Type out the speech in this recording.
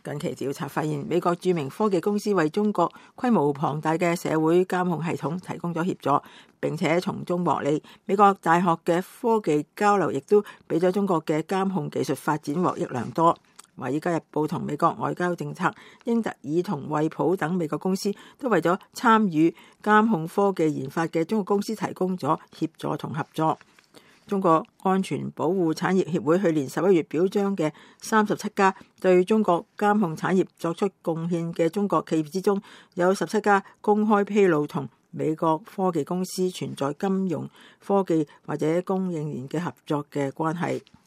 近期調查發現，美國著名科技公司為中國規模龐大嘅社會監控系統提供咗協助，並且從中獲利。美國大學嘅科技交流亦都俾咗中國嘅監控技術發展獲益良多。《華爾街日報》同美國外交政策、英特爾同惠普等美國公司都為咗參與監控科技研發嘅中國公司提供咗協助同合作。中國安全保護產業協會去年11月表彰嘅37家對中國監控產業作出貢獻嘅中國企業之中，有17家公開披露同美國科技公司存在金融科技或者供應鏈嘅合作嘅關係。